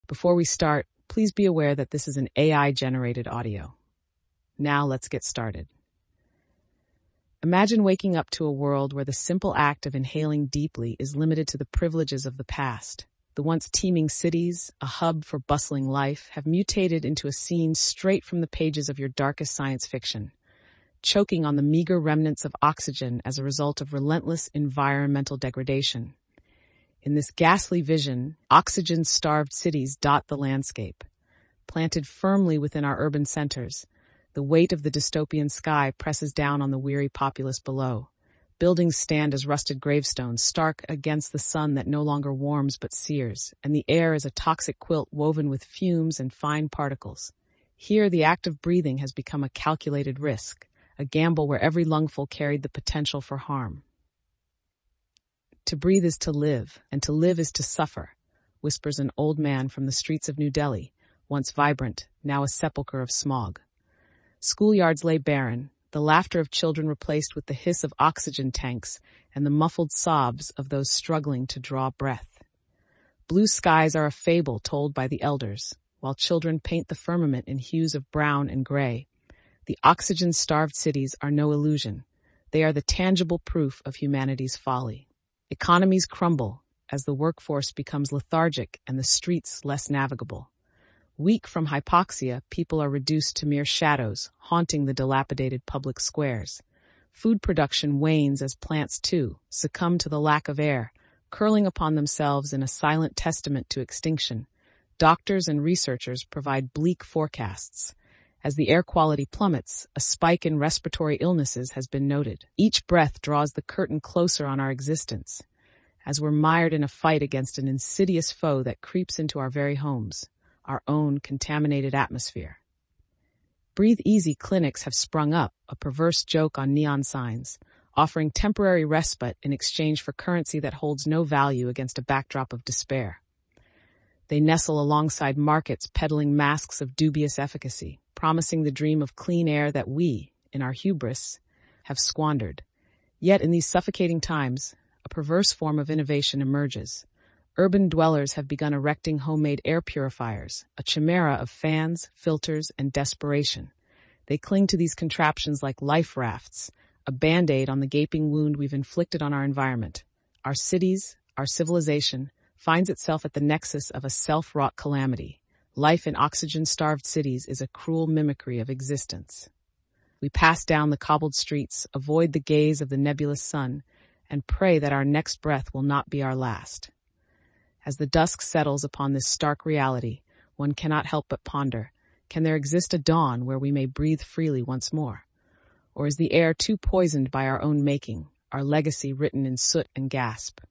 Before we start, please be aware that this is an AI-generated audio. Now let's get started. Imagine waking up to a world where the simple act of inhaling deeply is limited to the privileges of the past. The once teeming cities, a hub for bustling life, have mutated into a scene straight from the pages of your darkest science fiction, choking on the meager remnants of oxygen as a result of relentless environmental degradation. In this ghastly vision, oxygen-starved cities dot the landscape. Planted firmly within our urban centers, the weight of the dystopian sky presses down on the weary populace below. Buildings stand as rusted gravestones, stark against the sun that no longer warms but sears, and the air is a toxic quilt woven with fumes and fine particles. Here, the act of breathing has become a calculated risk, a gamble where every lungful carried the potential for harm. To breathe is to live, and to live is to suffer, whispers an old man from the streets of New Delhi, once vibrant, now a sepulchre of smog. Schoolyards lay barren, the laughter of children replaced with the hiss of oxygen tanks and the muffled sobs of those struggling to draw breath. Blue skies are a fable told by the elders, while children paint the firmament in hues of brown and gray. The oxygen-starved cities are no illusion. They are the tangible proof of humanity's folly. Economies crumble as the workforce becomes lethargic and the streets less navigable. Weak from hypoxia, people are reduced to mere shadows, haunting the dilapidated public squares. Food production wanes as plants, too, succumb to the lack of air, curling upon themselves in a silent testament to extinction. Doctors and researchers provide bleak forecasts. As the air quality plummets, a spike in respiratory illnesses has been noted. Each breath draws the curtain closer on our existence, as we're mired in a fight against an insidious foe that creeps into our very homes, our own contaminated atmosphere. Breathe Easy clinics have sprung up, a perverse joke on neon signs, offering temporary respite in exchange for currency that holds no value against a backdrop of despair. They nestle alongside markets peddling masks of dubious efficacy, promising the dream of clean air that we, in our hubris, have squandered. Yet in these suffocating times, a perverse form of innovation emerges. Urban dwellers have begun erecting homemade air purifiers, a chimera of fans, filters, and desperation. They cling to these contraptions like life rafts, a band-aid on the gaping wound we've inflicted on our environment. Our cities, our civilization, finds itself at the nexus of a self-wrought calamity. Life in oxygen-starved cities is a cruel mimicry of existence. We pass down the cobbled streets, avoid the gaze of the nebulous sun, and pray that our next breath will not be our last. As the dusk settles upon this stark reality, one cannot help but ponder, can there exist a dawn where we may breathe freely once more? Or is the air too poisoned by our own making, our legacy written in soot and gasp?